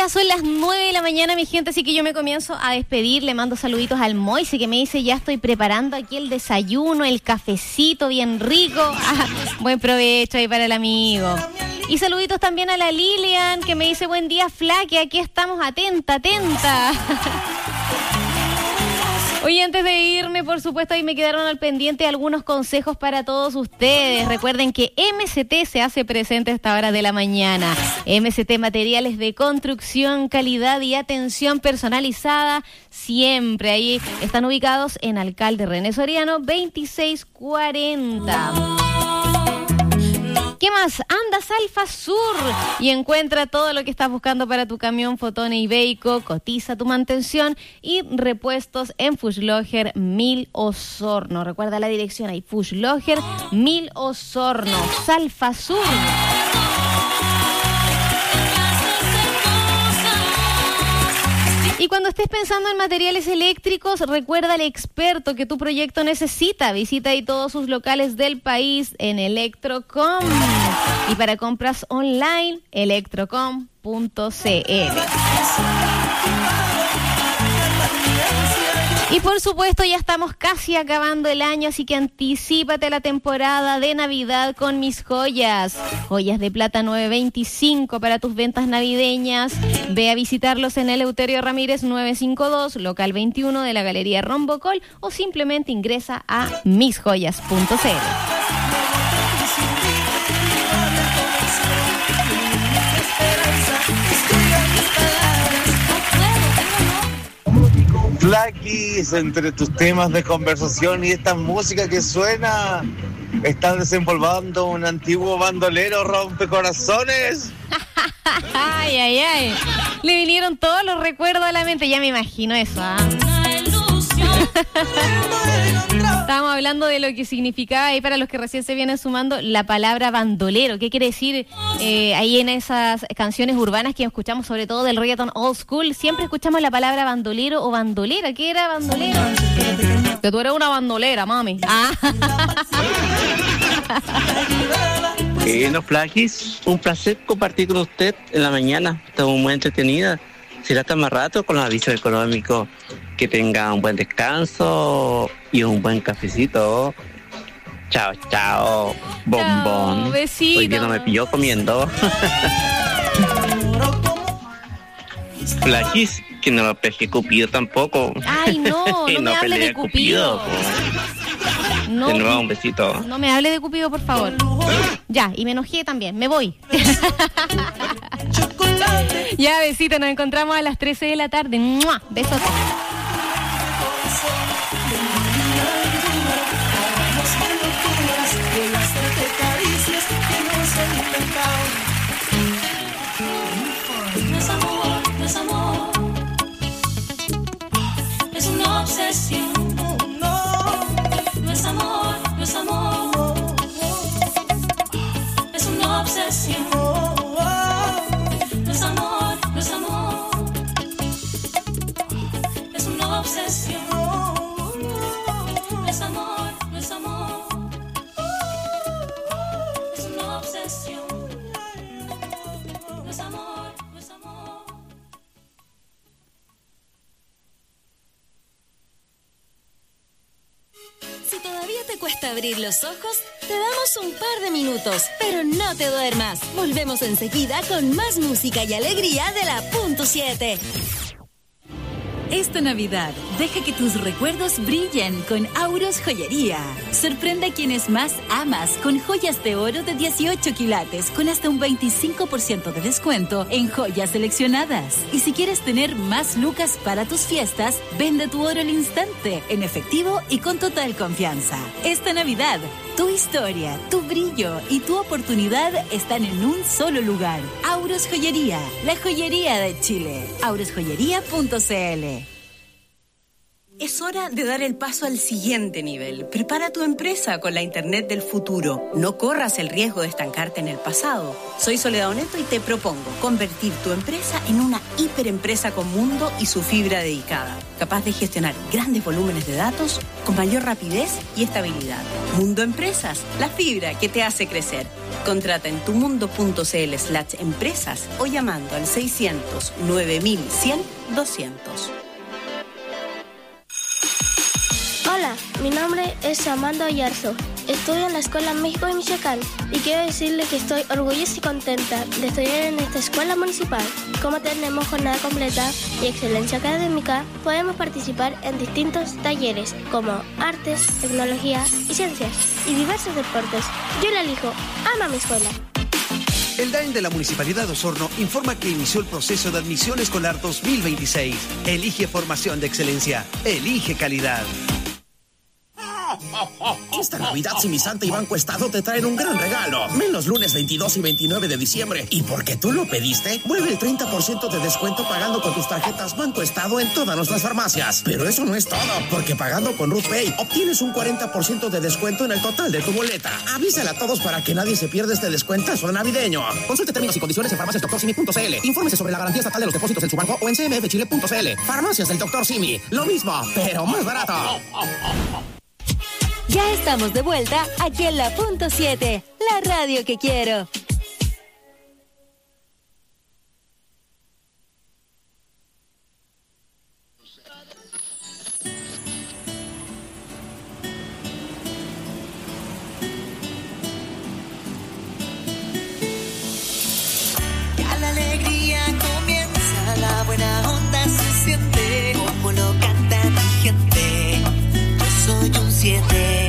Ya son las 9 de la mañana, mi gente, así que yo me comienzo a despedir. Le mando saluditos al Moise, que me dice, ya estoy preparando aquí el desayuno, el cafecito bien rico. Buen provecho ahí para el amigo. Y saluditos también a la Lilian, que me dice, buen día, Flaque, aquí estamos, atenta. Oye, antes de irme, por supuesto, ahí me quedaron al pendiente algunos consejos para todos ustedes. Recuerden que MCT se hace presente a esta hora de la mañana. MCT Materiales de Construcción, calidad y atención personalizada siempre. Ahí están ubicados en Alcalde René Soriano, 2640. ¿Qué más? Anda Salfa Sur y encuentra todo lo que estás buscando para tu camión Fotone y Beico. Cotiza tu mantención y repuestos en Fuschloger 1000 Osorno. Recuerda la dirección ahí, Fuschloger 1000 Osorno, Salfa Sur. Y cuando estés pensando en materiales eléctricos, recuerda al experto que tu proyecto necesita. Visita ahí todos sus locales del país en Electrocom. Y para compras online, electrocom.cl. Y por supuesto ya estamos casi acabando el año, así que anticípate a la temporada de Navidad con Mis Joyas. Joyas de Plata 925 para tus ventas navideñas. Ve a visitarlos en Eleuterio Ramírez 952, local 21 de la Galería Rombocol, o simplemente ingresa a misjoyas.cl. Flaquis, entre tus temas de conversación y esta música que suena, están desempolvando un antiguo bandolero rompecorazones. Ay. Le vinieron todos los recuerdos a la mente, ya me imagino eso, Estábamos hablando de lo que significaba ahí para los que recién se vienen sumando la palabra bandolero. ¿Qué quiere decir ahí en esas canciones urbanas que escuchamos, sobre todo del reggaeton old school? Siempre escuchamos la palabra bandolero o bandolera. ¿Qué era bandolero? Que tú eres una bandolera, mami. No, Flaquis, un placer compartir con usted en la mañana. Estamos muy entretenida. Será hasta más rato con los avisos económicos. Que tenga un buen descanso y un buen cafecito. Chao, bombón. Besito. Hoy día no me pilló comiendo. Flaquis, que no me pegue Cupido tampoco. Ay, no me hable de Cupido. No, de nuevo, un besito. No me hable de Cupido, por favor. Ya, y me enojé también, me voy. Ya, besito, nos encontramos a las 13 de la tarde. ¡Mua! Besos. No es amor, es una obsesión. No es amor, es una obsesión. No es amor, es una obsesión. No es amor, es una obsesión. No es amor. Si todavía te cuesta abrir los ojos, te damos un par de minutos, pero no te duermas. Volvemos enseguida con más música y alegría de la Punto 7. Esta Navidad, deja que tus recuerdos brillen con Auros Joyería. Sorprende a quienes más amas con joyas de oro de 18 quilates con hasta un 25% de descuento en joyas seleccionadas. Y si quieres tener más lucas para tus fiestas, vende tu oro al instante, en efectivo y con total confianza. Esta Navidad, tu historia, tu brillo y tu oportunidad están en un solo lugar. Auros Joyería, la joyería de Chile. aurosjoyería.cl. Es hora de dar el paso al siguiente nivel. Prepara tu empresa con la Internet del futuro. No corras el riesgo de estancarte en el pasado. Soy Soledad Oneto y te propongo convertir tu empresa en una hiperempresa con mundo y su fibra dedicada, capaz de gestionar grandes volúmenes de datos con mayor rapidez y estabilidad. Mundo Empresas, la fibra que te hace crecer. Contrata en tumundo.cl/empresas o llamando al 600 9100 200. Hola, mi nombre es Amanda Oyarzo. Estudio en la Escuela México de Michoacán y quiero decirle que estoy orgullosa y contenta de estudiar en esta escuela municipal. Como tenemos jornada completa y excelencia académica, podemos participar en distintos talleres como artes, tecnología y ciencias y diversos deportes. Yo la elijo. Ama mi escuela. El DAEN de la Municipalidad de Osorno informa que inició el proceso de admisión escolar 2026. Elige formación de excelencia. Elige calidad. Esta Navidad Simisanta y Banco Estado te traen un gran regalo. Ven los lunes 22 y 29 de diciembre. Y porque tú lo pediste, vuelve el 30% de descuento pagando con tus tarjetas Banco Estado en todas nuestras farmacias. Pero eso no es todo, porque pagando con Ruth Pay obtienes un 40% de descuento en el total de tu boleta. Avísale a todos para que nadie se pierda este descuentazo navideño. Consulte términos y condiciones en farmaciasdoctorsimi.cl. Infórmese sobre la garantía estatal de los depósitos en su banco o en cmfchile.cl. Farmacias del Dr. Simi. Lo mismo, pero más barato. Ya estamos de vuelta aquí en la Punto 7, la radio que quiero. Ya la alegría comienza, la buena onda se siente, como lo canta mi gente. Yo soy un 7.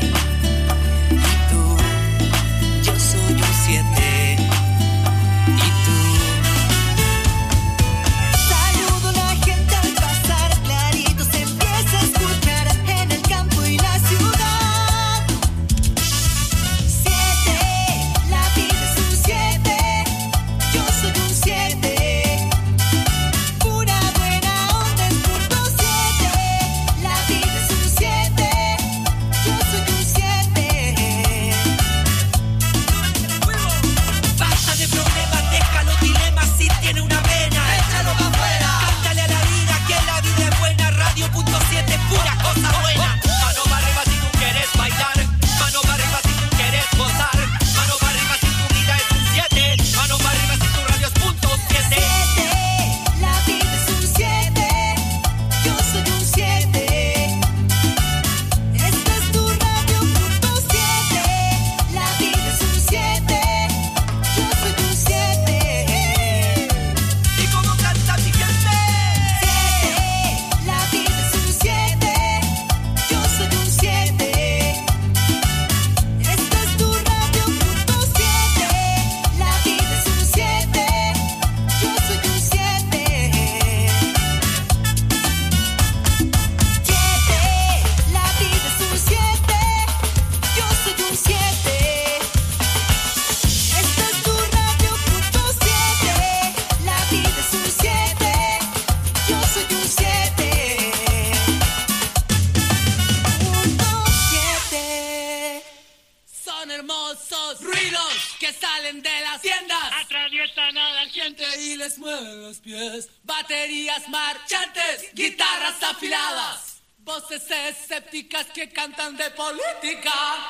Baterías marchantes, guitarras afiladas, voces escépticas que cantan de política.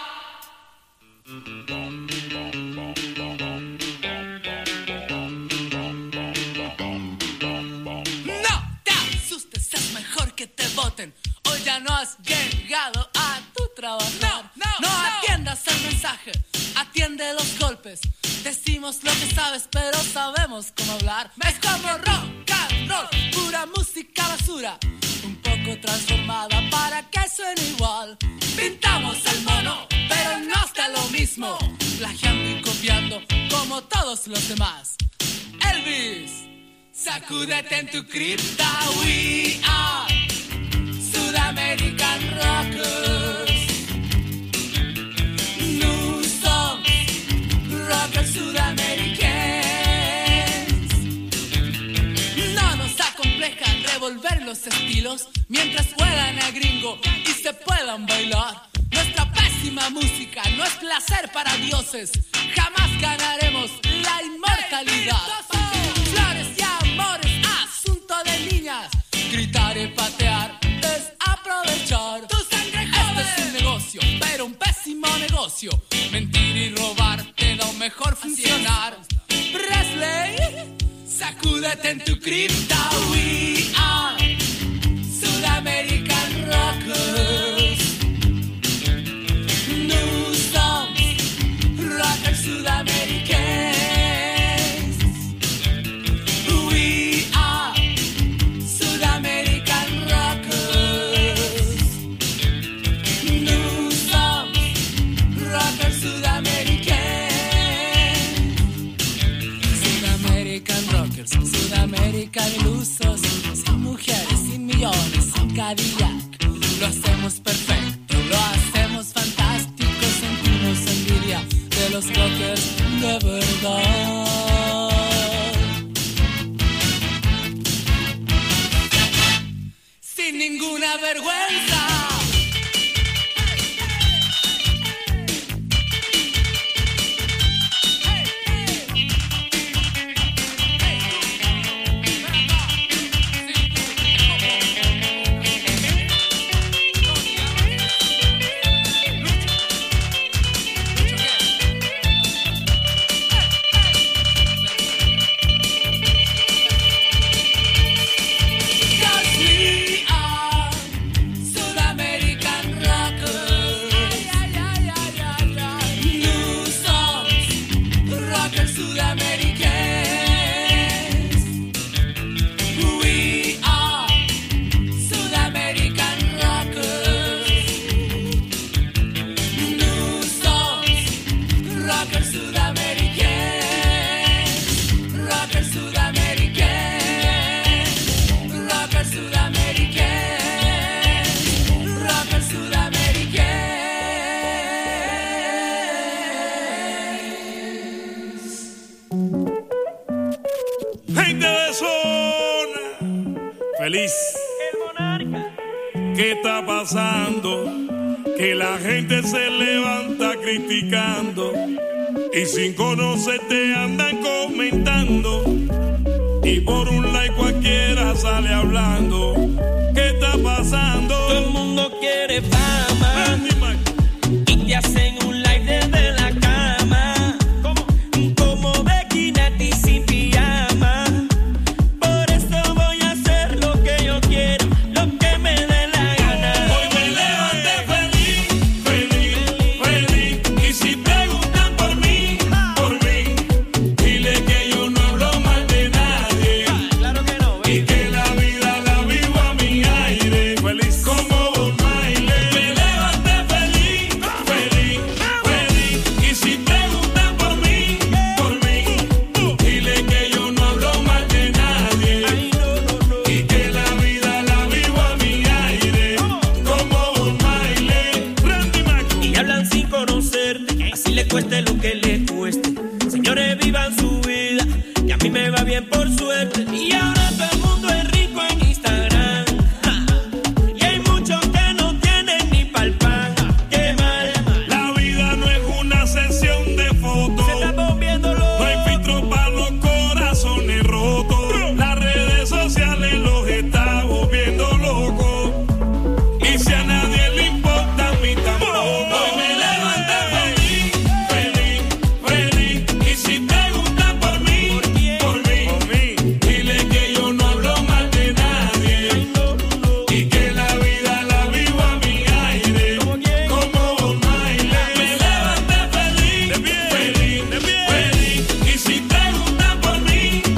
No te asustes, es mejor que te voten. Hoy ya no has llegado a tu trabajo. No atiendas el mensaje, atiende los golpes. Decimos lo que sabes, pero sabemos cómo hablar. Es como rock and roll, pura música basura, un poco transformada para que suene igual. Pintamos el mono, pero no está lo mismo, plagiando y copiando como todos los demás. Elvis, sacúdete en tu cripta. We are Sudamerican Rockers. New songs, rockers sudamericanos. No nos acompleja revolver los estilos. mientras juegan a gringo y se puedan bailar. Nuestra pésima música no es placer para dioses, jamás ganaremos la inmortalidad. Flores y amores, asunto de niñas, gritar y patear es aprovechar. Tu sangre joven. Este es un negocio, pero un pésimo negocio. Mentir y robar te da un mejor funcionar. Presley, sacúdete en tu cripta. We are South American Rockers. New songs, rockers sudamericanos. We are South American Rockers. New songs, rockers sudamericanos. Sudamerican Rockers, Sudamerican ilusos, sin mujeres, sin millones, sin Cadillac. Lo hacemos perfecto, lo hacemos fantástico, sentimos envidia de los rockers de verdad. Sin ninguna vergüenza. Gente de zona, feliz. ¿Qué está pasando? Que la gente se levanta criticando y sin conocerte andan comentando y por un like cualquiera sale hablando. ¿Qué está pasando? Todo el mundo quiere fama y te hacen un like desde la cama. Como Becky Nati sin pijama. Por eso voy a hacer lo que yo quiero, lo que me dé la gana. Hoy me levanté feliz, feliz, feliz. Y si preguntan por mí, dile que yo no hablo mal de nadie. Claro que no, y que la vida la vivo a mi aire. Feliz como Bob Marley. Me levanté feliz, feliz, feliz. Y si preguntan por mí, dile que yo no hablo mal de nadie. Y que la vida la vivo a mi aire. Como Bob Marley. Y hablan sin conocerte, así le cueste lo que le cueste. Señores, vivan su vida, que a mí me va bien por suerte. Y ahora todo el mundo es rico en Instagram. Y hay muchos que no tienen ni pa'l pan. Qué mal. La vida no es una sesión de fotos. Se está volviendo loco. No hay filtro para los corazones rotos. Las redes sociales los está volviendo locos. Y si a nadie le importa, a mí tampoco. Hoy me levanté feliz, feliz, feliz. Y si preguntan por mí, dile que yo no hablo mal de nadie. Y que la vida la vivo a mi aire. Como Bob Marley. Me levanté feliz, feliz, feliz. Y si preguntan por mí,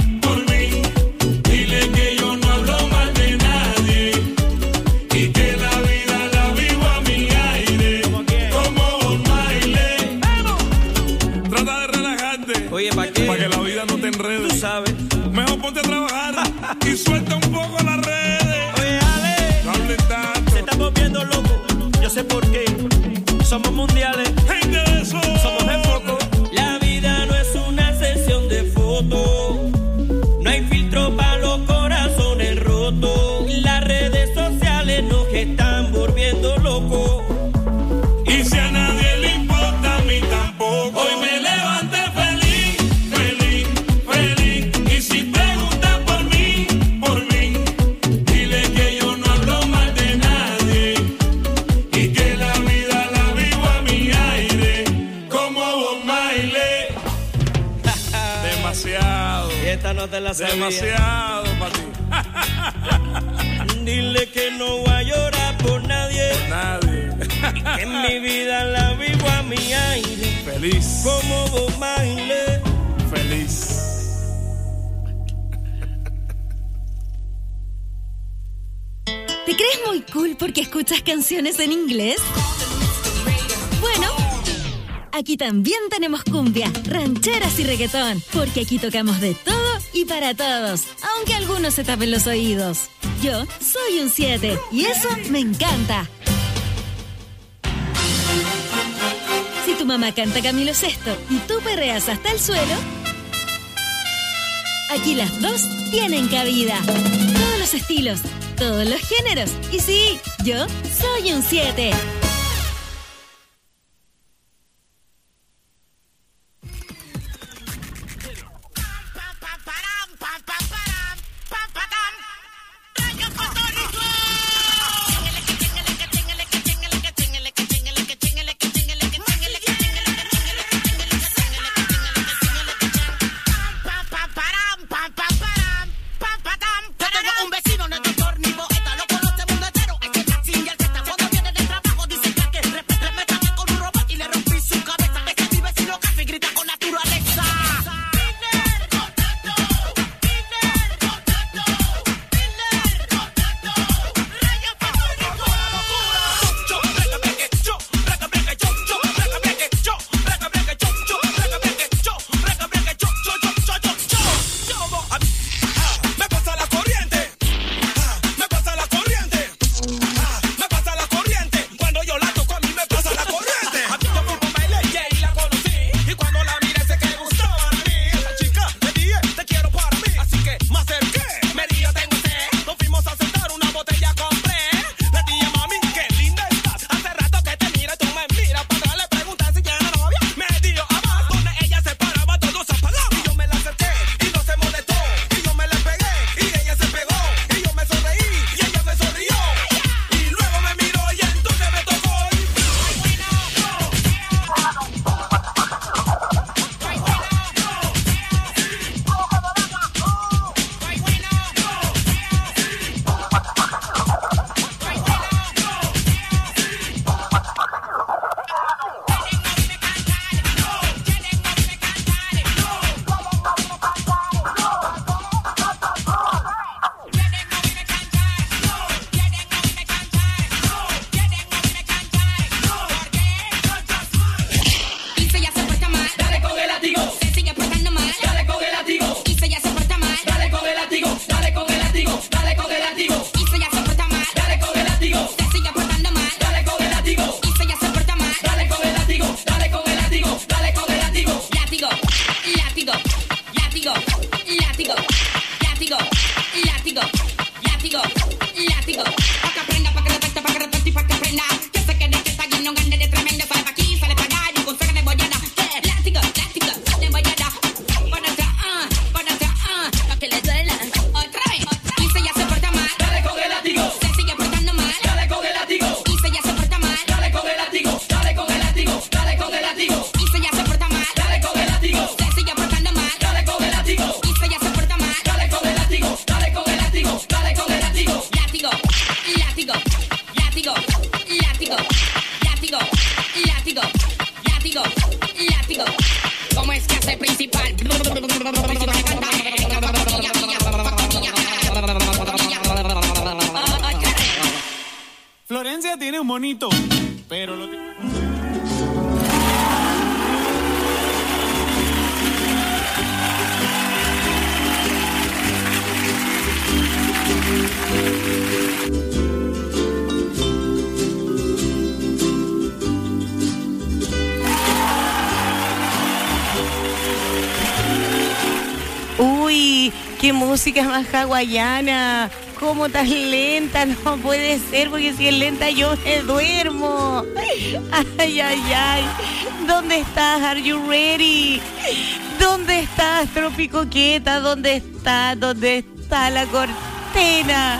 dile que yo no hablo mal de nadie. Y que la vida la vivo a mi aire. Como Bob Marley. Trata de relajarte. Oye, ¿para qué? Para que la vida no te enrede. Tú sabes. Mejor ponte a trabajar y suelta un poco las redes. Oye, Ale, No hables tanto. se está volviendo loco. Yo sé por qué. Somos mundiales. Gente de eso. Somos de foco. La vida no es una sesión de fotos. No hay filtro para los corazones rotos. Las redes sociales te la sabía. Demasiado para ti. Dile que no voy a llorar por nadie. Nadie. Que en mi vida la vivo a mi aire. Feliz. Como Bob Marley. Feliz. ¿Te crees muy cool porque escuchas canciones en inglés? Bueno, aquí también tenemos cumbia, rancheras y reggaetón, porque aquí tocamos de todo y para todos, aunque algunos se tapen los oídos. Yo soy un 7 y eso me encanta. Si tu mamá canta Camilo Sesto y tú perreas hasta el suelo, aquí las dos tienen cabida. Todos los estilos, todos los géneros. Y sí, yo soy un 7. Un vecino en el doctor ni poeta, lo conoce el mundo entero. Es que taxi y el teta cuando viene del trabajo dice que remeta con un robot y le rompí su cabeza. Es que mi vecino café grita con naturaleza. Florencia tiene un monito, pero lo tiene... Uy, qué música más hawaiana. ¿Cómo tan lenta? No puede ser, porque si es lenta yo me duermo. Ay, ay, ay. ¿Dónde estás? Are you ready? ¿Dónde estás, Tropicoqueta? ¿Dónde está? ¿Dónde está la cortina?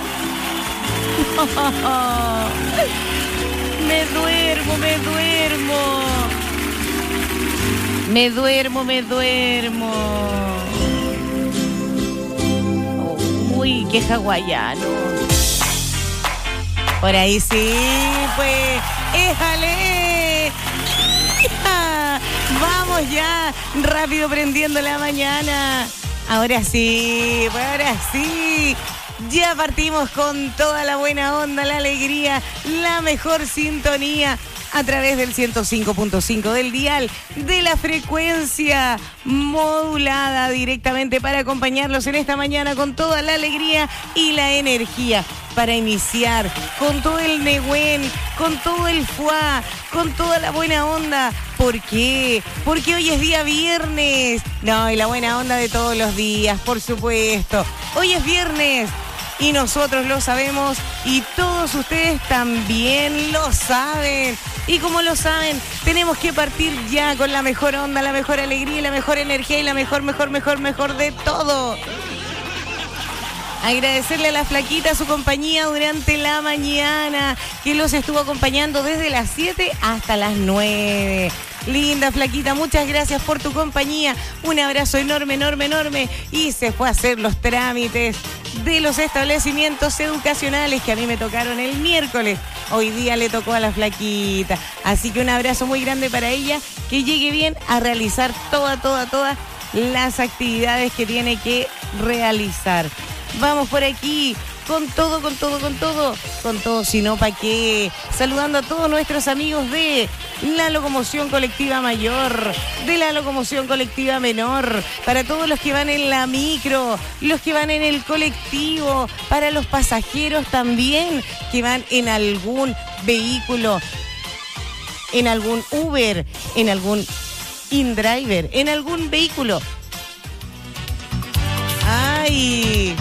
No. Me duermo, me duermo. Me duermo, me duermo. qué hawaiano. Por ahí sí, pues, éjale. Vamos ya, rápido prendiendo la mañana. Ahora sí, ya partimos con toda la buena onda, la alegría, la mejor sintonía a través del 105.5 del dial, de la frecuencia modulada directamente para acompañarlos en esta mañana con toda la alegría y la energía para iniciar con todo el negüen, con todo el fuá, con toda la buena onda. ¿Por qué? Porque hoy es día viernes. No, y la buena onda de todos los días, por supuesto. Hoy es viernes. Y nosotros lo sabemos y todos ustedes también lo saben. Y como lo saben, tenemos que partir ya con la mejor onda, la mejor alegría, la mejor energía y la mejor de todo. Agradecerle a la flaquita su compañía durante la mañana, que los estuvo acompañando desde las 7 hasta las 9. Linda flaquita, muchas gracias por tu compañía. Un abrazo enorme. Y se fue a hacer los trámites de los establecimientos educacionales que a mí me tocaron el miércoles. Hoy día le tocó a la flaquita. Así que un abrazo muy grande para ella. Que llegue bien a realizar todas las actividades que tiene que realizar. Vamos por aquí. Con todo, si no, ¿pa' qué? Saludando a todos nuestros amigos de la locomoción colectiva mayor, de la locomoción colectiva menor, para todos los que van en la micro, los que van en el colectivo, para los pasajeros también que van en algún vehículo, en algún Uber, en algún InDriver, en algún vehículo. ¡Ay!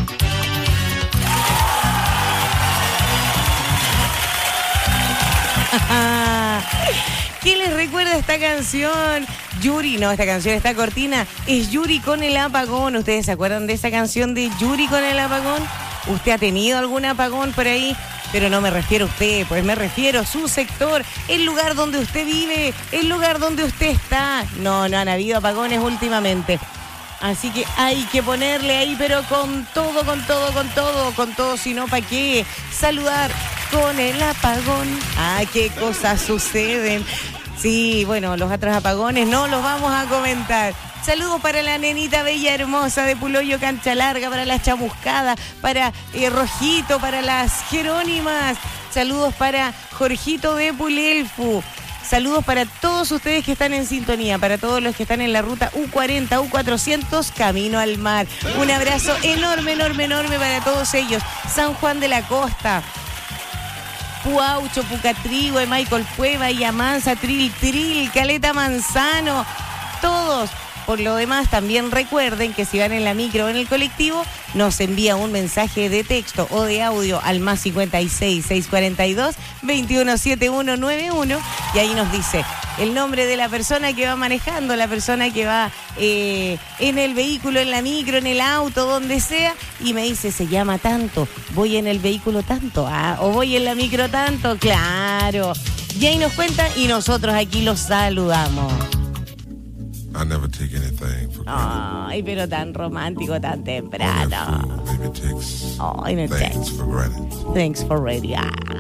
¿Quién les recuerda esta canción? Yuri, no, esta canción, esta cortina es Yuri con el apagón. ¿Ustedes se acuerdan de esa canción de Yuri con el apagón? ¿Usted ha tenido algún apagón por ahí? Pero no me refiero a usted, pues me refiero a su sector, el lugar donde usted vive, el lugar donde usted está. No han habido apagones últimamente. Así que hay que ponerle ahí, pero con todo, si no, ¿para qué? Saludar con el apagón. Qué cosas suceden. Sí, bueno, los otros apagones no los vamos a comentar. Saludos para la nenita bella hermosa de Puloyo Cancha Larga, para las chamuscadas, para Rojito, para las Jerónimas. Saludos para Jorgito de Pulelfu. Saludos para todos ustedes que están en sintonía, para todos los que están en la ruta U40, U400, camino al mar. Un abrazo enorme para todos ellos. San Juan de la Costa, Puaucho, Pucatrihue, Michael Cueva, Yamanza, Tril, Caleta Manzano, todos. Por lo demás, también recuerden que si van en la micro o en el colectivo, nos envía un mensaje de texto o de audio al más 56 642 217191 y ahí nos dice el nombre de la persona que va manejando, la persona que va en el vehículo, en la micro, en el auto, donde sea, y me dice, se llama tanto, voy en el vehículo tanto, o voy en la micro tanto, claro. Y ahí nos cuenta y nosotros aquí los saludamos. I never take anything for granted. Ay, pero tan romántico, tan temprano. Maybe takes Ay, no things for granted. Thanks for radio.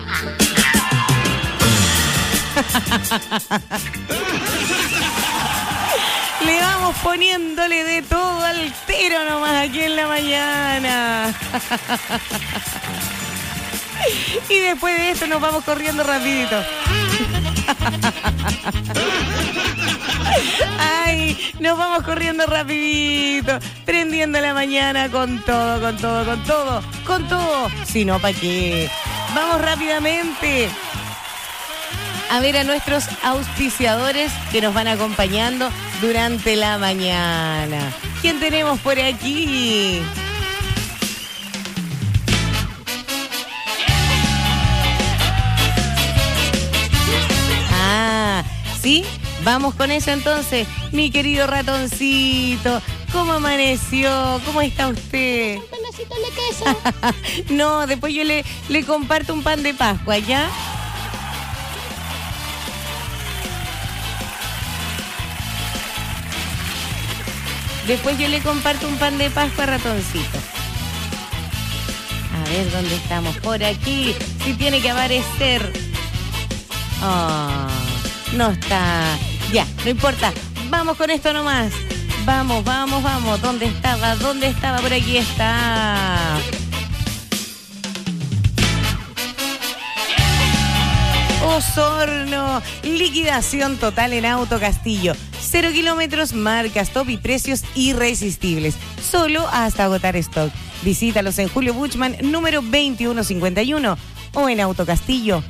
Le vamos poniéndole de todo al tiro nomás aquí en la mañana. Y después de esto nos vamos corriendo rapidito. Ay, nos vamos corriendo rapidito, prendiendo la mañana con todo. Si no, ¿para qué? Vamos rápidamente a ver a nuestros auspiciadores que nos van acompañando durante la mañana. ¿Quién tenemos por aquí? ¿Sí? Vamos con eso entonces, mi querido ratoncito. ¿Cómo amaneció? ¿Cómo está usted? Un pedacito de queso. No, después yo le comparto un pan de Pascua, ¿ya? Después yo le comparto un pan de Pascua, ratoncito. ver dónde estamos. Por aquí. Si tiene que aparecer. Oh, no está. Ya, no importa. Vamos con esto nomás. Vamos. ¿Dónde estaba? Por aquí está. Osorno. Liquidación total en Auto Castillo. 0 kilómetros, marcas top y precios irresistibles. Solo hasta agotar stock. Visítalos en Julio Buchmann, número 2151 o en autocastillo.cl.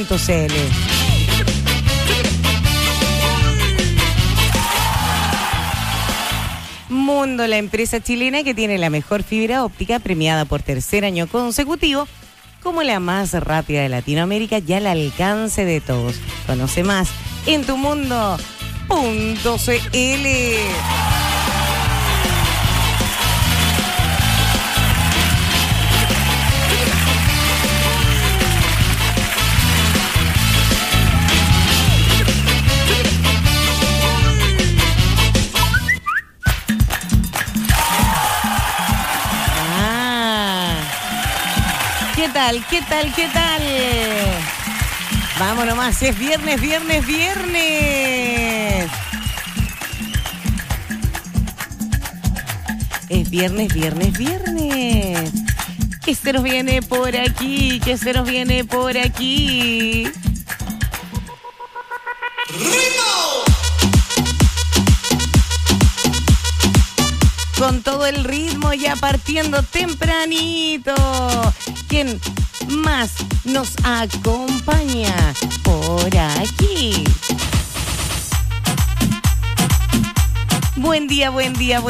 Mundo, la empresa chilena que tiene la mejor fibra óptica, premiada por tercer año consecutivo como la más rápida de Latinoamérica y al alcance de todos. Conoce más en tumundo.cl. ¿Qué tal? Vamos nomás, es viernes. Es viernes. ¿Qué se nos viene por aquí? Con todo el ritmo ya partiendo tempranito. ¿Quién más nos acompaña por aquí? Buen día.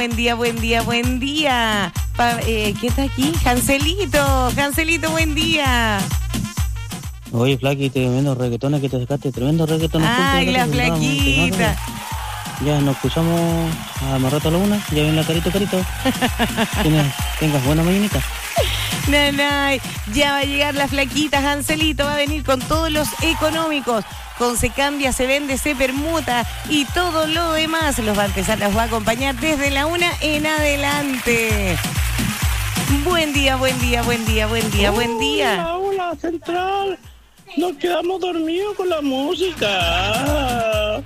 ¿Qué está aquí? Cancelito, buen día. Oye, Flaqui, tremendo reggaetón que te sacaste, tremendo reggaetón. Ay, la flaquita. Ya nos escuchamos a más rato a la una. Ya ven la carito. Tengas buena mañanita. Nanay, ya va a llegar la flaquita, Hanselito va a venir con todos los económicos, con se cambia, se vende, se permuta y todo lo demás los va a acompañar desde la 1 en adelante. Buen día. Hola, Central. Nos quedamos dormidos con la música.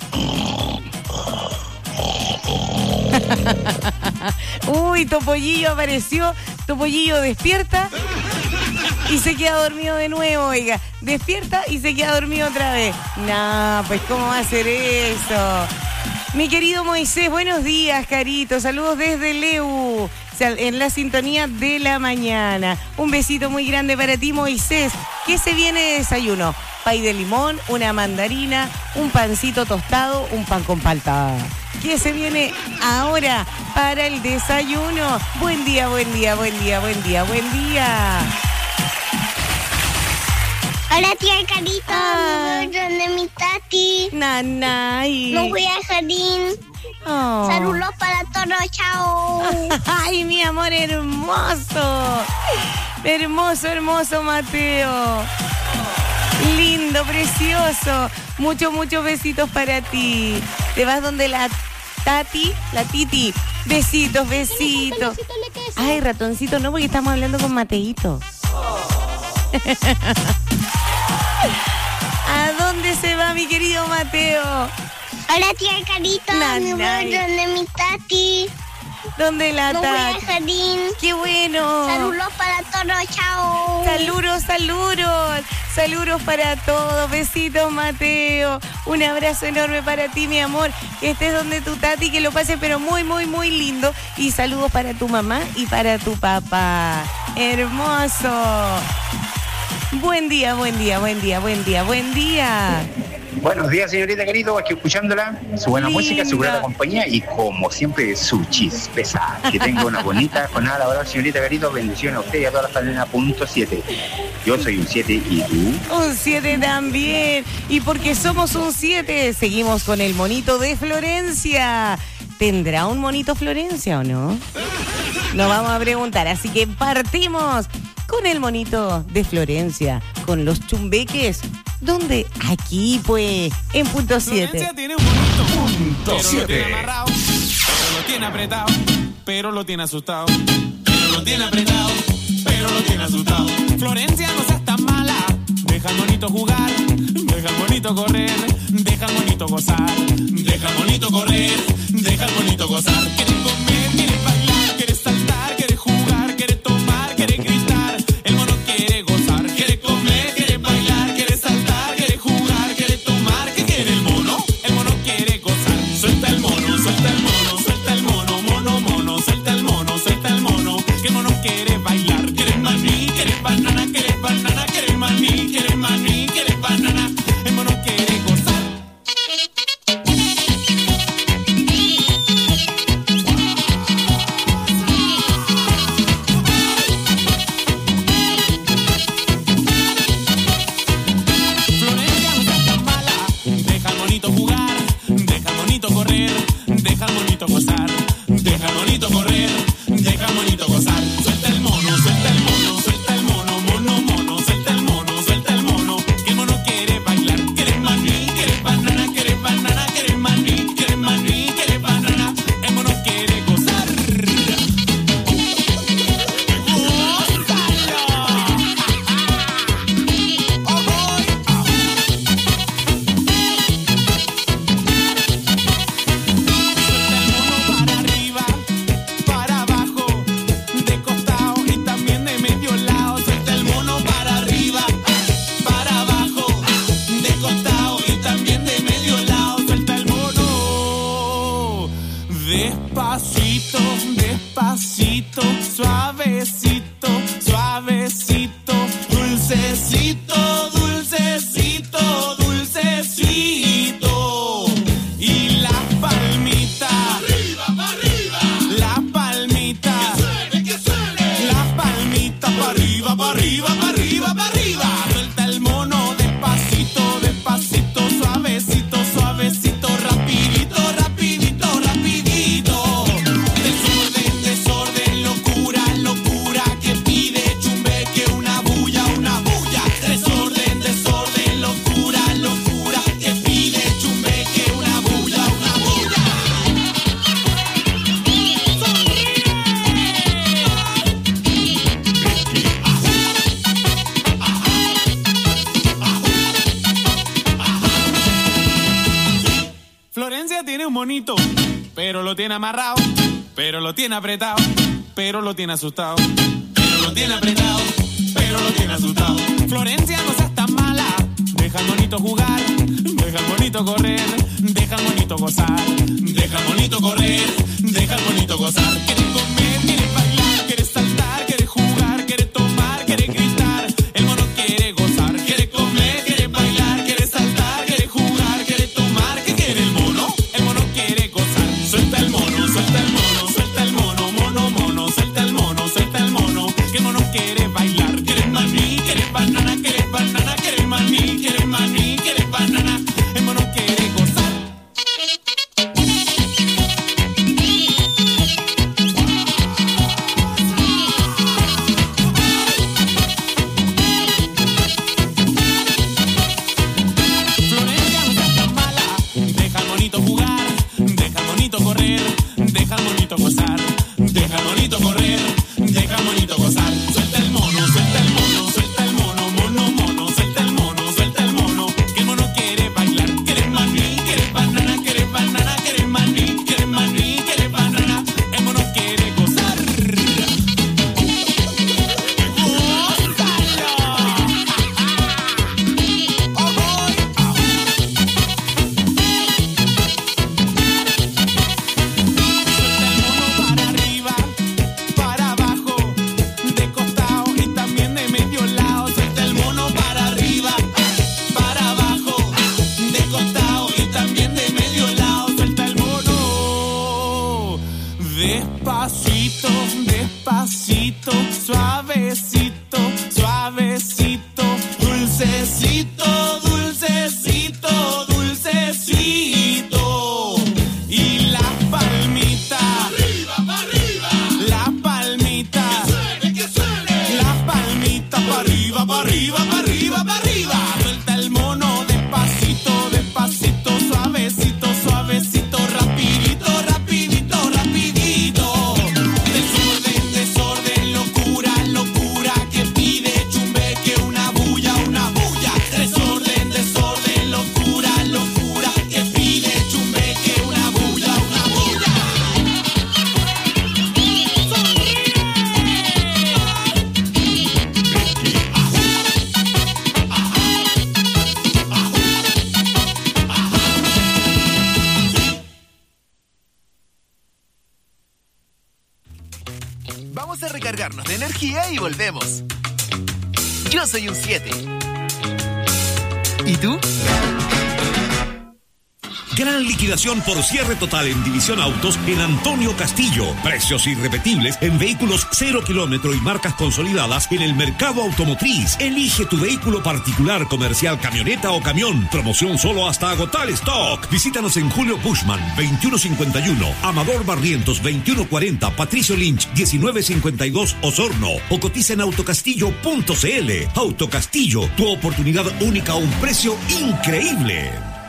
Uy, Topollillo apareció. Topollillo despierta y se queda dormido de nuevo, oiga. Despierta y se queda dormido otra vez. No, pues ¿cómo va a ser eso? Mi querido Moisés, buenos días, Carito. Saludos desde Leu, en la sintonía de la mañana. Un besito muy grande para ti, Moisés. ¿Qué se viene de desayuno? Pay de limón, una mandarina, un pancito tostado, un pan con palta. ¿Qué se viene ahora para el desayuno? Buen día. Hola, tía Carito, de mi tati. Nanay. No voy al jardín. Oh. Saludos para todos, chao. Ay, mi amor hermoso. Hermoso, Mateo. Lindo, precioso. Muchos besitos para ti. Te vas donde la Titi. Besitos. Ay, ratoncito, no, porque estamos hablando con Mateito. ¿A dónde se va mi querido Mateo? Hola, tía Carito, me voy donde mi tati. ¿Dónde la tati? No voy al jardín. ¡Qué bueno! Saludos para todos, chao. Saludos para todos. Besitos, Mateo. Un abrazo enorme para ti, mi amor. Que estés donde tu tati, que lo pases pero muy lindo. Y saludos para tu mamá y para tu papá. Hermoso. Buen día. Buenos días, señorita querido, aquí escuchándola, su buena música, su buena compañía y como siempre su chispeza. Que tenga una bonita jornada laboral, señorita querido, bendiciones a usted y a toda la familia. Punto 7. Yo soy un 7 y tú. Un 7 también. Y porque somos un 7, seguimos con el monito de Florencia. ¿Tendrá un monito Florencia o no? Nos vamos a preguntar, así que partimos con el monito de Florencia, con los chumbeques. ¿Dónde? Aquí, pues, en punto 7. Florencia tiene un bonito punto 7. Pero lo tiene amarrado, pero lo tiene apretado, pero lo tiene asustado. Pero lo tiene apretado, pero lo lo tiene asustado. Florencia, no seas tan mala. Deja al monito jugar, deja al monito correr, deja al monito gozar, deja al monito correr, deja al monito gozar. Quieres comer, quieres bailar, quieres saltar, quieres jugar, quieres tomar, quieres gritar. El mono quiere gozar, quiere comer, quiere bailar, quiere saltar, quiere jugar, quiere tomar. ¿Qué quiere el mono? El mono quiere gozar. Suelta el mono, suelta el mono, suelta el mono, mono, mono, suelta el mono, suelta el mono. Que el mono quiere bailar, quiere maní, quiere banana, quiere banana, quiere maní, quiere maní, quiere banana. El mono quiere gozar. Florencia, no seas tan mala. Deja al monito jugar, deja al monito correr, deja al monito gozar, deja al monito correr, deja al monito gozar. Suelta el mono, suelta el mono, suelta el mono, mono, mono, suelta el mono, suelta el mono. Que el mono quiere bailar, quiere maní, quiere banana, quiere banana, quiere maní, quiere maní, quiere banana. El mono quiere gozar. Para arriba, para abajo, de costado y también de medio lado. Suelta el mono para arriba, para abajo, de costado y también de medio lado. Suelta el mono. Despacito, despacito, suavecito, suavecito, dulcecito, dulcecito, dulcecito. Y las palmitas, las palmitas, las palmitas para arriba, para arriba, para arriba, para arriba. Suelta el mono despacito, despacito, suavecito, suavecito, rapidito, rapidito, rapidito. Desorden, desorden, locura, locura, que pide chumbeque, una bulla, una bulla. Desorden, desorden, locura, locura, que pide chumbeque, una bulla, una bulla. Florencia tiene un monito, pero lo tiene amarrado, pero lo tiene apretado, pero lo tiene asustado, pero lo tiene apretado, pero lo tiene asustado. Florencia, no seas tan mala. Deja al monito jugar, deja al monito correr, deja al monito gozar, deja al monito correr, deja al monito gozar. Quieres comer, quieres bailar, quieres saltar, quieres jugar, quieres tomar, quieres gritar. El mono quiere gozar, quiere comer, quiere bailar, quiere saltar, quiere jugar, quiere tomar. ¿Qué quiere el mono? El mono quiere gozar. Suelta el mono, suelta el mono, suelta el mono, mono, mono, suelta el mono, suelta el mono. Que el mono quiere bailar, quiere maní, quiere banana, quiere banana, quiere maní, quiere maní, quiere banana. El mono quiere gozar. Vamos a recargarnos de energía y volvemos. Yo soy un 7. ¿Y tú? Gran liquidación por cierre total en División Autos en Antonio Castillo. Precios irrepetibles en vehículos 0 kilómetro y marcas consolidadas en el mercado automotriz. Elige tu vehículo particular, comercial, camioneta o camión. Promoción solo hasta agotar stock. Visítanos en Julio Bushman, 2151, Amador Barrientos, 2140, Patricio Lynch, 1952, Osorno. O cotiza en autocastillo.cl. Autocastillo, tu oportunidad única a un precio increíble.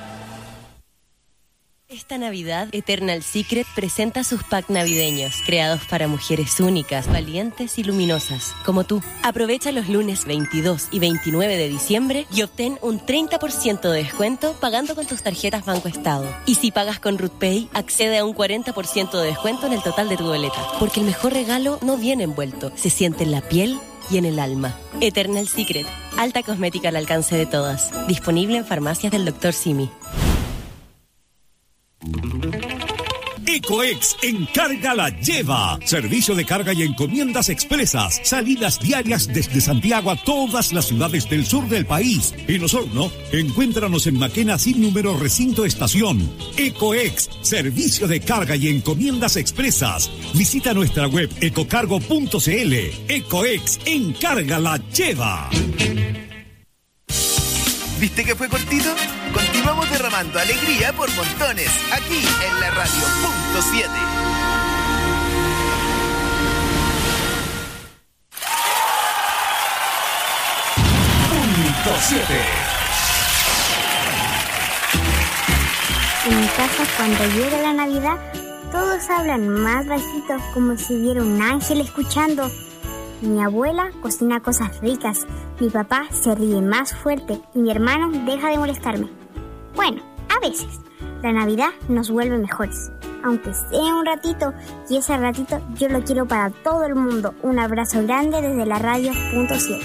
Esta Navidad, Eternal Secret presenta sus packs navideños, creados para mujeres únicas, valientes y luminosas, como tú. Aprovecha los lunes 22 y 29 de diciembre y obtén un 30% de descuento pagando con tus tarjetas Banco Estado. Y si pagas con RutPay, accede a un 40% de descuento en el total de tu boleta, porque el mejor regalo no viene envuelto, se siente en la piel y en el alma. Eternal Secret, alta cosmética al alcance de todas. Disponible en farmacias del Dr. Simi. Ecoex Encarga la Lleva. Servicio de carga y encomiendas expresas. Salidas diarias desde Santiago a todas las ciudades del sur del país. En Osorno, encuéntranos en Maquena sin número recinto estación. Ecoex, servicio de carga y encomiendas expresas. Visita nuestra web ecocargo.cl. Ecoex Encarga la Lleva. ¿Viste que fue cortito? Continuamos derramando alegría por montones, aquí en la radio Punto 7. Punto 7. En mi casa, cuando llega la Navidad, todos hablan más bajito, como si hubiera un ángel escuchando. Mi abuela cocina cosas ricas, mi papá se ríe más fuerte y mi hermano deja de molestarme. Bueno, a veces, la Navidad nos vuelve mejores, aunque sea un ratito, y ese ratito yo lo quiero para todo el mundo. Un abrazo grande desde la radio Punto 7.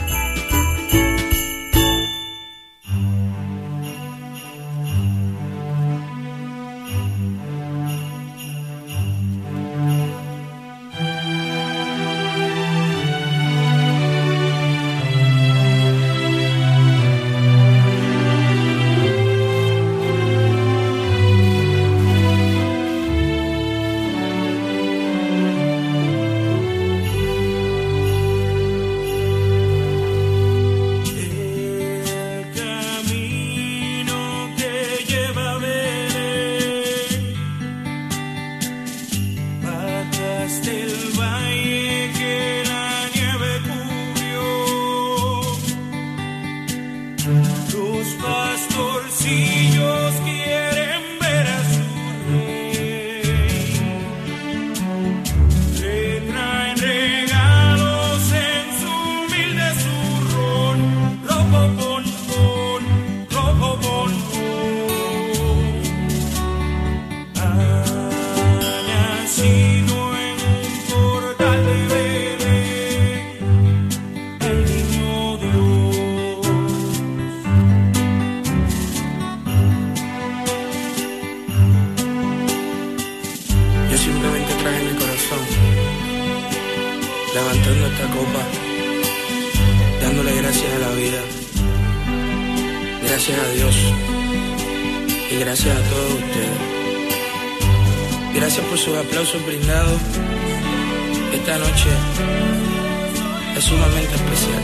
Brindado esta noche es sumamente especial.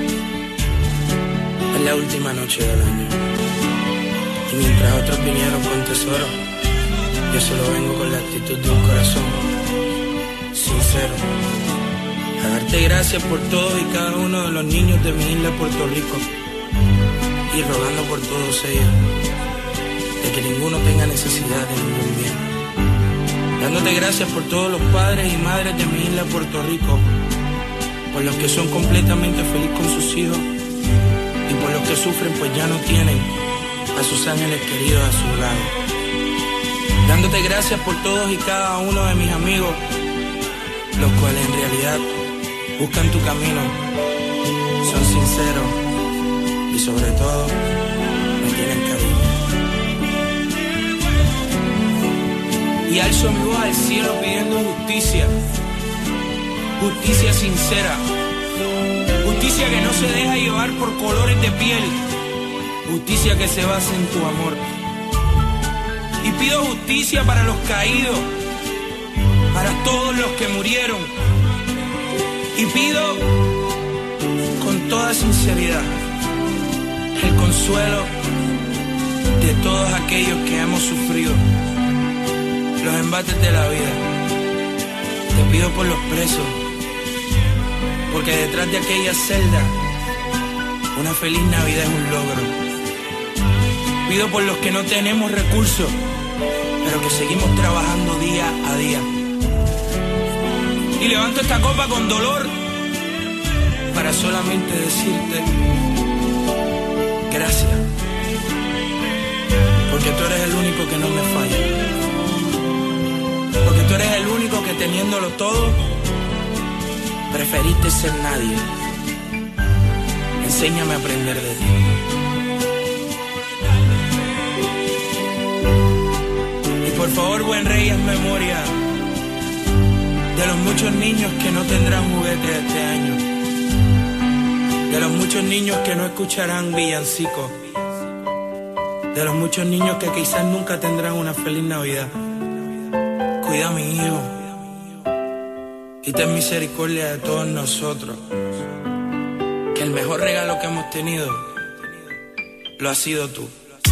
Es la última noche del año y mientras otros vinieron con tesoro, yo solo vengo con la actitud de un corazón sincero a darte gracias por todos y cada uno de los niños de mi isla Puerto Rico y rogando por todos ellos de que ninguno tenga necesidad de ningún bien. Dándote gracias por todos los padres y madres de mi isla Puerto Rico, por los que son completamente felices con sus hijos y por los que sufren pues ya no tienen a sus ángeles queridos a su lado. Dándote gracias por todos y cada uno de mis amigos, los cuales en realidad buscan tu camino, son sinceros y sobre todo me tienen cariño. Y alzo mi voz al cielo pidiendo justicia justicia sincera, justicia que no se deja llevar por colores de piel, justicia que se basa en tu amor. Y pido justicia para los caídos, para todos los que murieron. Y pido con toda sinceridad el consuelo de todos aquellos que hemos sufrido los embates de la vida. Te pido por los presos, porque detrás de aquella celda una feliz Navidad es un logro. Pido por los que no tenemos recursos, pero que seguimos trabajando día a día. Y levanto esta copa con dolor para solamente decirte gracias, porque tú eres el único que no me falla, porque tú eres el único que teniéndolo todo preferiste ser nadie. Enséñame a aprender de ti. Y por favor, buen rey, haz memoria de los muchos niños que no tendrán juguetes este año, de los muchos niños que no escucharán villancicos, de los muchos niños que quizás nunca tendrán una feliz Navidad. Cuida a mi hijo y ten misericordia de todos nosotros, que el mejor regalo que hemos tenido lo has sido tú.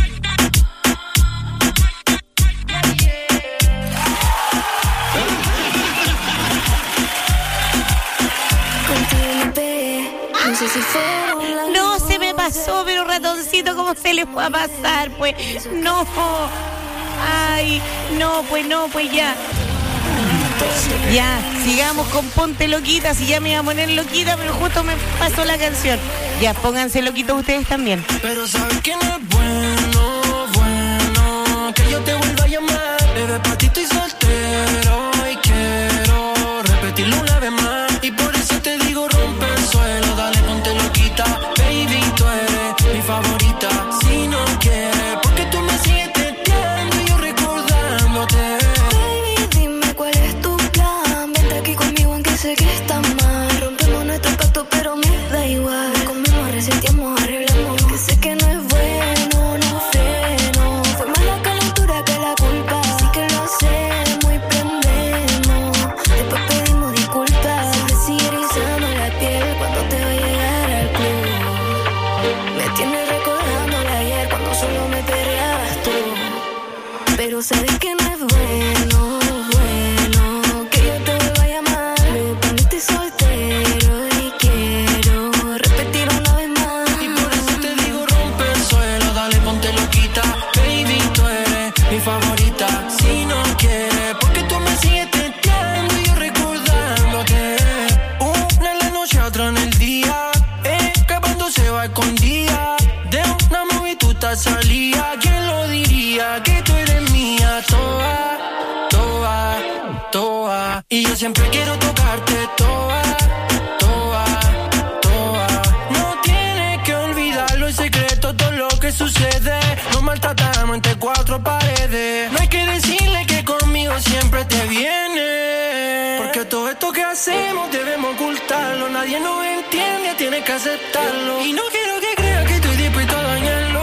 No, se me pasó, pero ratoncito, ¿cómo se les fue a pasar? Pues no. Ay, no, pues ya. Ya, sigamos con Ponte Loquita. Si ya me iba a poner loquita, pero justo me pasó la canción. Ya, pónganse loquitos ustedes también. Pero sabes que no es bueno que yo te vuelva a llamar. Bebé, pa' ti estoy soltero y quiero repetirlo una vez más. Y por eso te digo, rompe el suelo, dale, ponte loquita. Baby, tú eres mi favorita. Si no quieres, porque tú me sigues testeando y yo recordándote. Baby, dime cuál es tu plan. Vente aquí conmigo aunque sé que está mal. Rompemos nuestro pacto pero me da igual. Comemos, reseteamos, arreglamos. Que sé que no es bueno, no freno. Fue más la calentura que la culpa. Así que lo hacemos y prendemos. Después pedimos disculpas. Se me sigue erizando la piel cuando te va a llegar al club. Me tienes recordando el ayer cuando solo me peleabas tú. Pero sabes que no es bueno que yo te vuelva a llamar. Para mí estoy soltero y quiero repetir una vez más. Y por eso te digo, rompe el suelo, dale, ponte loquita. Baby, tú eres mi favorita. Si no quieres, porque tú me sigues testeando y yo recordándote. Una en la noche, otra en el día. Escapándose va escondida. De una movie tú estás salida. ¿Quién lo diría? Que tú eres mía, toda. Y yo siempre quiero tocarte toda. No tienes que olvidarlo, el secreto, todo lo que sucede. Nos maltratamos entre cuatro paredes. No hay que decirle que conmigo siempre te viene. Porque todo esto que hacemos debemos ocultarlo. Nadie nos entiende, tienes que aceptarlo. Y no quiero que creas que estoy dispuesto a dañarlo.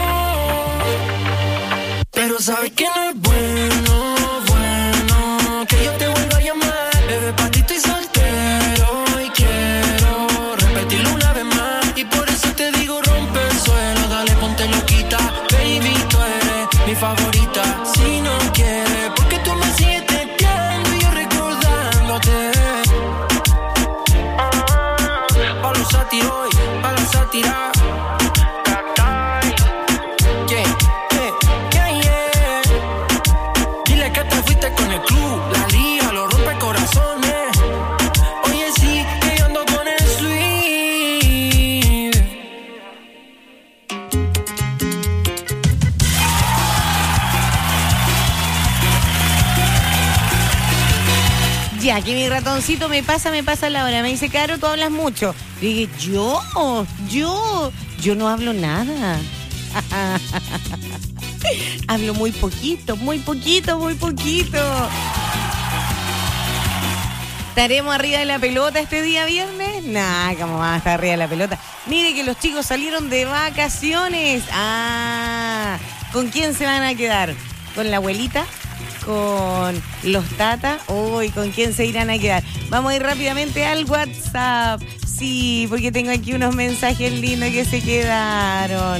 Pero sabes que no es bueno que yo te vuelva a llamar. Bebé, pa' ti estoy soltero y quiero repetirlo una vez más. Y por eso te digo, rompe el suelo, dale, ponte loquita. Baby, tú eres mi favorita. Si no quieres, porque tú me sigues testeando y yo recordándote. Pa' los sátiros y pa' la sátira. Dile que te fuiste con el club, la liga, los rompe corazones. Oye, sí, que yo ando con el sweet. Ya, que mi ratoncito me pasa la hora. Me dice, Caro, tú hablas mucho. Dije, yo no hablo nada. Hablo muy poquito. ¿Estaremos arriba de la pelota este día viernes? Nah, ¿cómo vamos a estar arriba de la pelota? Mire que los chicos salieron de vacaciones. Ah, ¿con quién se van a quedar? ¿Con la abuelita? ¿Con los tatas? Uy, ¿con quién se irán a quedar? Vamos a ir rápidamente al WhatsApp. Sí, porque tengo aquí unos mensajes lindos que se quedaron.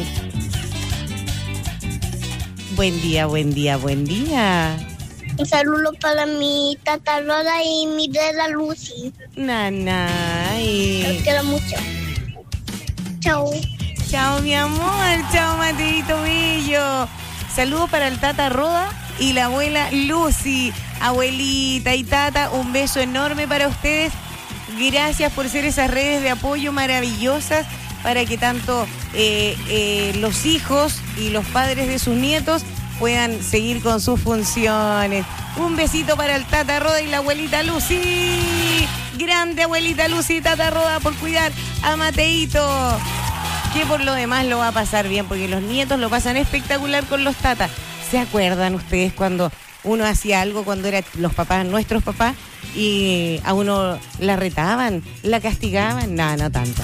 Buen día, buen día, buen día. Un saludo para mi tata Roda y mi deda Lucy. Nanay. Los quiero mucho. Chao. Chao, mi amor. Chao, Mateito Bello. Saludos para el tata Roda y la abuela Lucy. Abuelita y tata, un beso enorme para ustedes. Gracias por ser esas redes de apoyo maravillosas para que tanto los hijos y los padres de sus nietos puedan seguir con sus funciones. Un besito para el tata Roda y la abuelita Lucy. Grande abuelita Lucy y tata Roda por cuidar a Mateito, que por lo demás lo va a pasar bien, porque los nietos lo pasan espectacular con los tatas. ¿Se acuerdan ustedes cuando uno hacía algo cuando eran los papás, nuestros papás, y a uno la retaban, la castigaban? No tanto.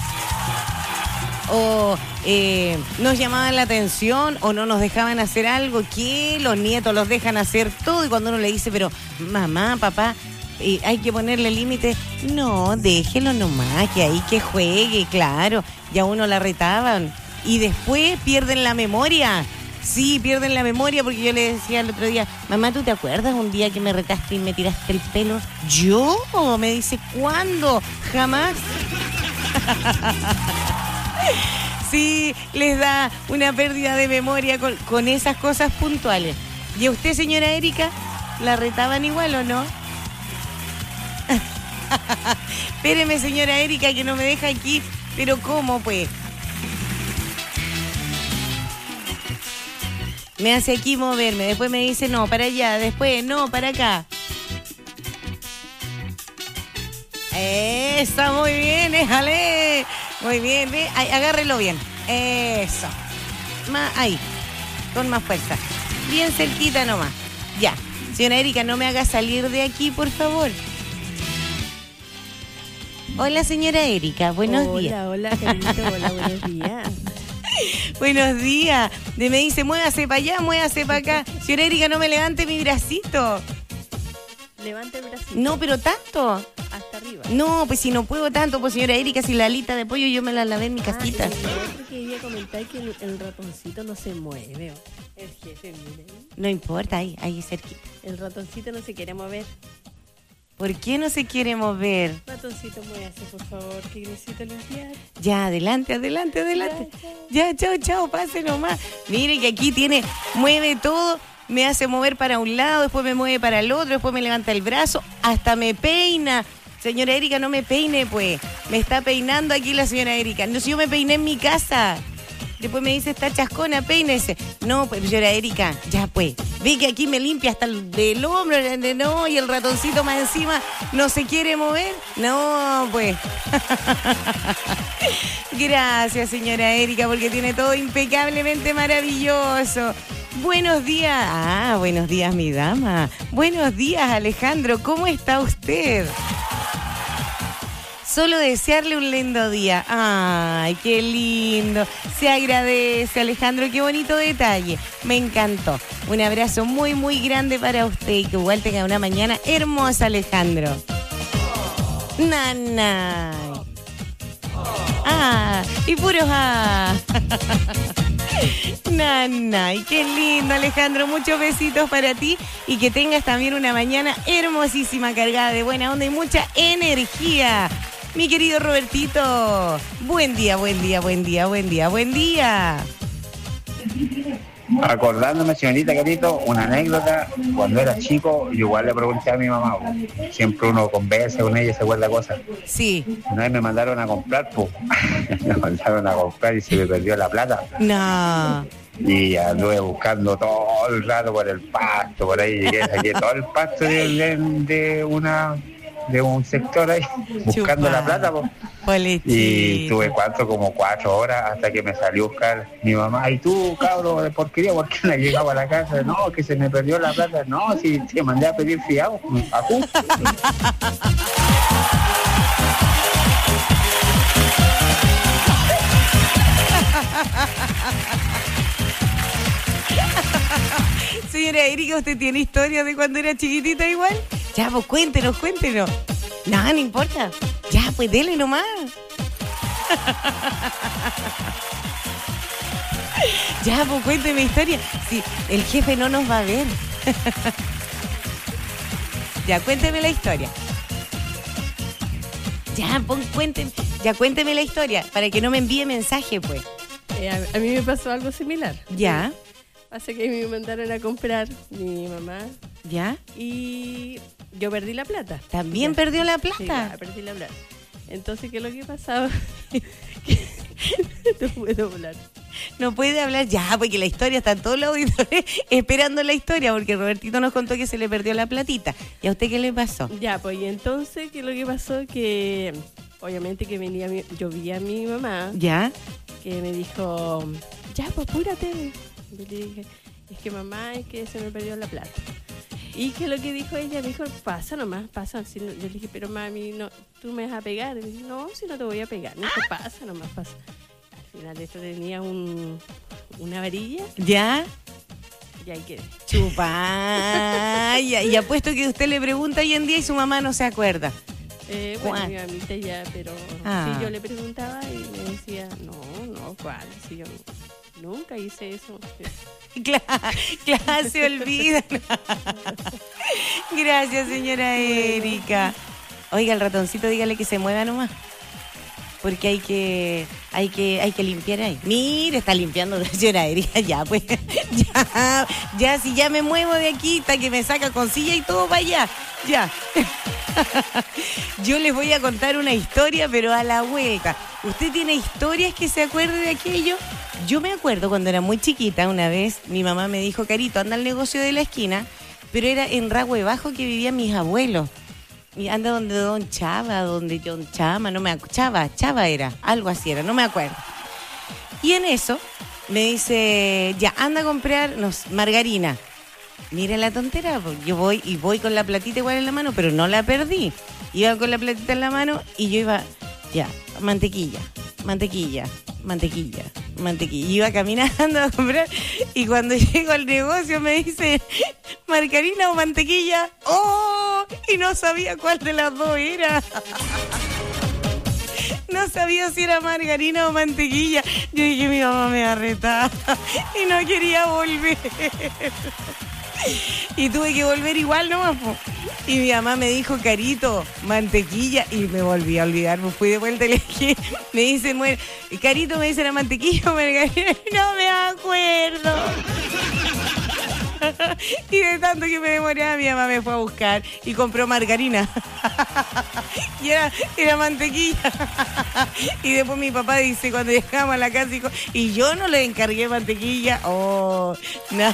O nos llamaban la atención o no nos dejaban hacer algo, que los nietos los dejan hacer todo, y cuando uno le dice, pero mamá, papá, hay que ponerle límite, no, déjelo nomás, que ahí que juegue, claro, ya uno la retaban y después pierden la memoria. Sí, pierden la memoria, porque yo le decía el otro día, mamá, ¿tú te acuerdas un día que me retaste y me tiraste el pelo? ¿Yo? Me dice, ¿cuándo? Jamás. Sí, les da una pérdida de memoria con esas cosas puntuales. ¿Y a usted, señora Erika, la retaban igual o no? Espéreme, señora Erika, que no me deja aquí. ¿Pero cómo, pues? Me hace aquí moverme, después me dice no, para allá, después no, para acá. Eso, muy bien, éjale. Muy bien, ve, ahí, agárrelo bien. Eso. Ahí, con más fuerza. Bien cerquita nomás. Ya. Señora Erika, no me haga salir de aquí, por favor. Hola, señora Erika, buenos días. Hola, Carlito, hola, buenos días. Buenos días. Me dice, muévase para allá, muévase para acá. Señora Erika, no me levante mi bracito. Levante el bracito. No, pero tanto. Hasta arriba. No, pues si no puedo tanto, pues señora Erika, si la alita de pollo yo me la lavé en mi casita. Yo quería comentar que el ratoncito no se mueve. El jefe, mire. No importa, ahí cerquita. El ratoncito no se quiere mover. ¿Por qué no se quiere mover? Ratoncito, muévase, por favor, que necesito limpiar. Ya, adelante. Ya, chao, pase nomás. Mire que aquí mueve todo, me hace mover para un lado, después me mueve para el otro, después me levanta el brazo, hasta me peina. Señora Erika, no me peine, pues. Me está peinando aquí la señora Erika. No, si yo me peiné en mi casa. Después me dice, está chascona, peínese. No, pues, señora Erika, ya pues. Ve que aquí me limpia hasta el hombro, no, y el ratoncito más encima no se quiere mover. No, pues. Gracias, señora Erika, porque tiene todo impecablemente maravilloso. Buenos días. Buenos días, mi dama. Buenos días, Alejandro. ¿Cómo está usted? Solo desearle un lindo día. Ay, qué lindo. Se agradece, Alejandro. Qué bonito detalle. Me encantó. Un abrazo muy, muy grande para usted y que igual tenga una mañana hermosa, Alejandro. Nanay. Y puros Nanay, qué lindo, Alejandro. Muchos besitos para ti y que tengas también una mañana hermosísima, cargada de buena onda y mucha energía. Mi querido Robertito, buen día. Acordándome, señorita Carito, una anécdota. Cuando era chico, yo igual le pregunté a mi mamá. Siempre uno conversa con ella y se acuerda cosas. Sí. Una vez me mandaron a comprar, y se me perdió la plata. No. Y anduve buscando todo el rato por el pasto, por ahí llegué, saqué todo el pasto de un sector ahí, buscando la plata, y tuve como 4 horas hasta que me salió a buscar mi mamá. Y tú, cabro de porquería, ¿por qué no llegaba a la casa? No, que se me perdió la plata. No, si mandé a pedir fiado. Señora Erika, ¿usted tiene historia de cuando era chiquitita igual? Ya, pues cuéntenos. No importa. Ya, pues dele nomás. Ya, pues cuénteme historia. Sí, el jefe no nos va a ver. Ya, cuénteme la historia. Ya, cuénteme la historia para que no me envíe mensaje, pues. A mí me pasó algo similar. Ya. Hace que me mandaron a comprar mi mamá. ¿Ya? Y yo perdí la plata. ¿También perdió la plata? Sí, ya, perdí la plata. Entonces, ¿qué es lo que pasaba? No puedo hablar. No puede hablar ya, porque la historia está en todos los auditores esperando la historia, porque Robertito nos contó que se le perdió la platita. ¿Y a usted qué le pasó? Ya, pues y entonces, ¿qué es lo que pasó? Que obviamente que yo vi a mi mamá. ¿Ya? Que me dijo, ya, pues apúrate. Yo le dije, es que mamá, es que se me perdió la plata. Y que lo que dijo ella, me dijo, pasa nomás, pasa. Yo le dije, pero mami, no, tú me vas a pegar. Y me dijo, no, si no te voy a pegar. Me dijo, pasa nomás, pasa. Al final esto tenía una varilla. ¿Ya? Y ahí quedé. Chupa. Y apuesto que usted le pregunta hoy en día y su mamá no se acuerda. Bueno, mi mamita ya, pero sí, yo le preguntaba y me decía, no, ¿cuál? Si yo nunca hice eso. Claro, se olvida. Gracias, señora Erika. Oiga, el ratoncito, dígale que se mueva nomás. Porque hay que limpiar ahí. Mire, está limpiando la señora Erika. Ya, pues. Ya, si ya me muevo de aquí, hasta que me saca con silla y todo para allá. Ya. Yo les voy a contar una historia, pero a la vuelta. ¿Usted tiene historias que se acuerde de aquello? Yo me acuerdo cuando era muy chiquita, una vez mi mamá me dijo, Carito, anda al negocio de la esquina, pero era en Ragüe Bajo que vivían mis abuelos. Y anda donde Don Chava, donde John Chama, no me acuerdo. Chava era, algo así era, no me acuerdo. Y en eso me dice, ya, anda a comprar margarina. Mira la tontera, yo voy con la platita igual en la mano, pero no la perdí. Iba con la platita en la mano y yo iba, ya, mantequilla. Iba caminando a comprar y cuando llego al negocio me dice, ¿margarina o mantequilla? ¡Oh! Y no sabía cuál de las dos era. No sabía si era margarina o mantequilla. Yo dije, mi mamá me va a retar y no quería volver. Y tuve que volver igual nomás. Y mi mamá me dijo, Carito, mantequilla. Y me volví a olvidar, me fui de vuelta y le dije, me dice, Carito, me dice, ¿la mantequilla o margarina? No me acuerdo. Y de tanto que me demoraba, mi mamá me fue a buscar y compró margarina. Y era mantequilla. Y después mi papá dice, cuando llegamos a la casa, dijo, y yo no le encargué mantequilla. Oh, no.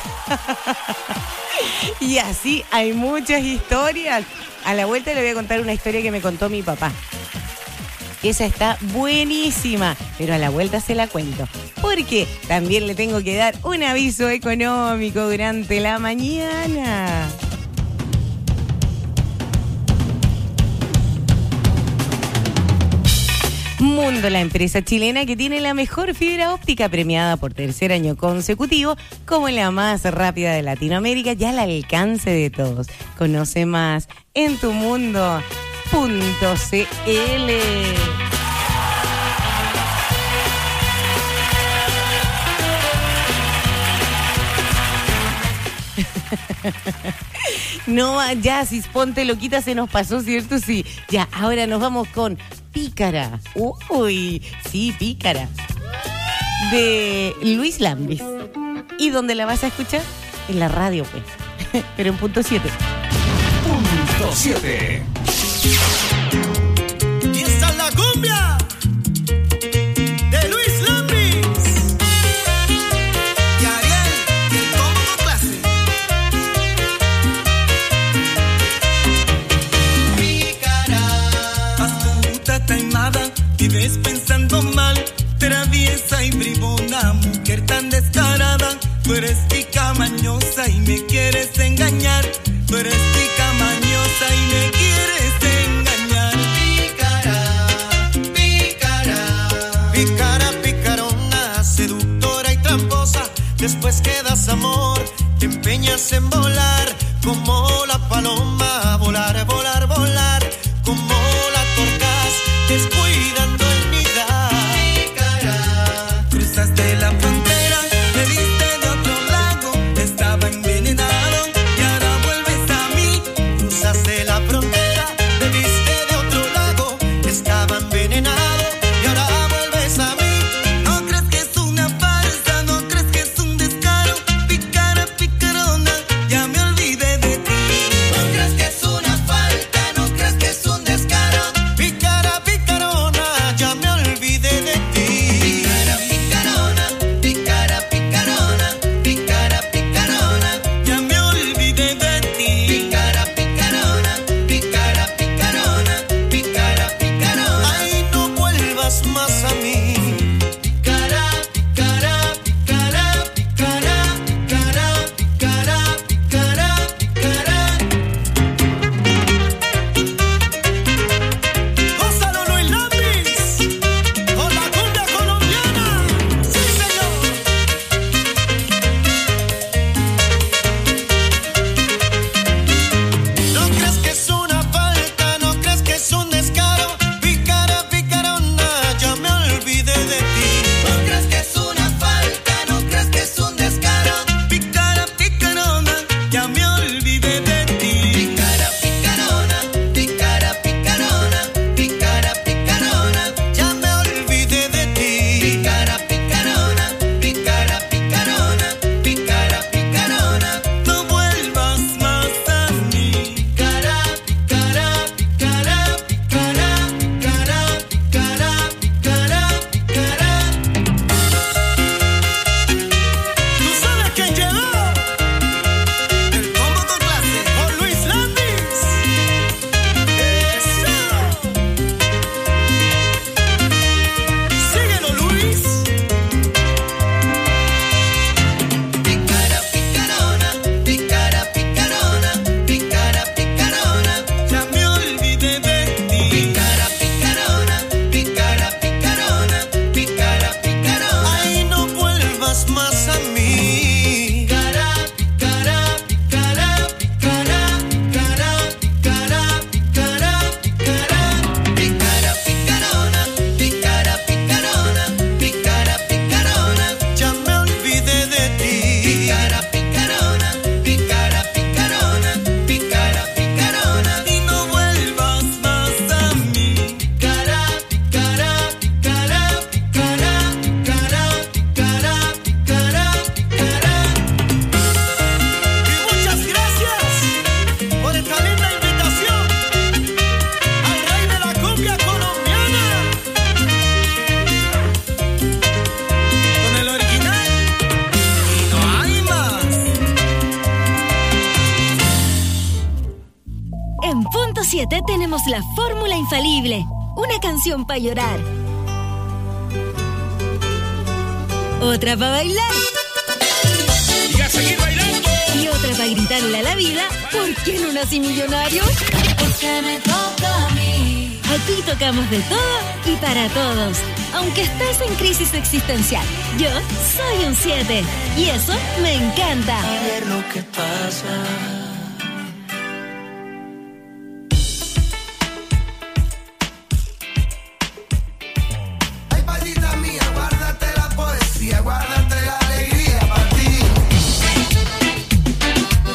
Y así hay muchas historias. A la vuelta le voy a contar una historia que me contó mi papá. Esa está buenísima, pero a la vuelta se la cuento. Porque también le tengo que dar un aviso económico durante la mañana. Mundo, la empresa chilena que tiene la mejor fibra óptica premiada por tercer año consecutivo como la más rápida de Latinoamérica, ya al alcance de todos. Conoce más en tumundo.cl. No, ya, si ponte loquita se nos pasó, ¿cierto? Sí. Ya, ahora nos vamos con Pícara. Uy, sí, Pícara. De Luis Lambis. ¿Y dónde la vas a escuchar? En la radio, pues. Pero en punto 7. Punto 7. Y esta es la cumbia de Luis Lambis y Ariel y el Combo Clase. Pícara, astuta, taimada, vives pensando mal, traviesa y bribona, mujer tan descarada. Tú eres tica mañosa y me quieres engañar. Tú eres tica mañosa y me quieres engañar. hacen volar como la paloma, volar, volar, volar, como la torcaz, descuidando el nidar. Cruzaste la frontera, me diste de otro lago, estaba envenenado y ahora vuelves a mí. Cruzaste la frontera, me diste de otro lago, estaba envenenado y ahora vuelves a mí. No crees que es una farsa, no crees que es un descaro, picara, picarona, ya me olvidé de ti. No crees que es una falta, no crees que es un descaro, picara, picarona, ya me olvidé de ti. Picara, picarona, picara, picarona, picara, picarona, ya me olvidé de ti. Picara, picarona, picara, picarona, picara, picarona, ay, no vuelvas más a mí. Picara, picara, picara, picara, picara, picara, picara, picara. Gonzalo Luis Lambis, con la cumbia colombiana. Sí, señor. No crees que es una falta, no crees que es un descaro, picara, picarona, ya me olvidé de ti. No crees que es una falta, no crees que es un descaro, picara, picarona, ya me olvidé de ti. Picara, picarona, picara, picarona, picara, picarona, ya me olvidé de ti. Picara, picarona, picara, picarona, picara, picarona, no vuelvas más a mí. Picara, picara, picara, picara, picara, picara, picara, picara. ¿Tú sabes quién llegó? El combo con clase, con Luis Landis. ¡Eso! Síguelo, Luis. Picara, picarona, picara, picarona, picara, picarona, ya me olvidé de ti. Picara, picarona, picara, picarona, picara, picarona, ay, no vuelvas más a mí. Picara, picara, picara, picara, picara, picara, picara, picara. Picara, picarona, picara, picarona, picara, picarona, ya me olvidé de ti. Picara, picarona, picara, picarona, picara, picarona, y no vuelvas más a mí. Picara, picara, picara, picara, picara, picara, picara, picara. Y muchas gracias por esta linda invitación al rey de la cumbia colombiana. Con el original y no hay más. En punto 7 tenemos la fórmula infalible. Una canción para llorar. Otra para bailar. Y a seguir bailando. Y otra para gritarle a la vida. ¿Por qué no nací millonario? Porque me toca a mí. Aquí tocamos de todo y para todos. Aunque estés en crisis existencial, yo soy un 7. Y eso me encanta. A ver lo que pasa.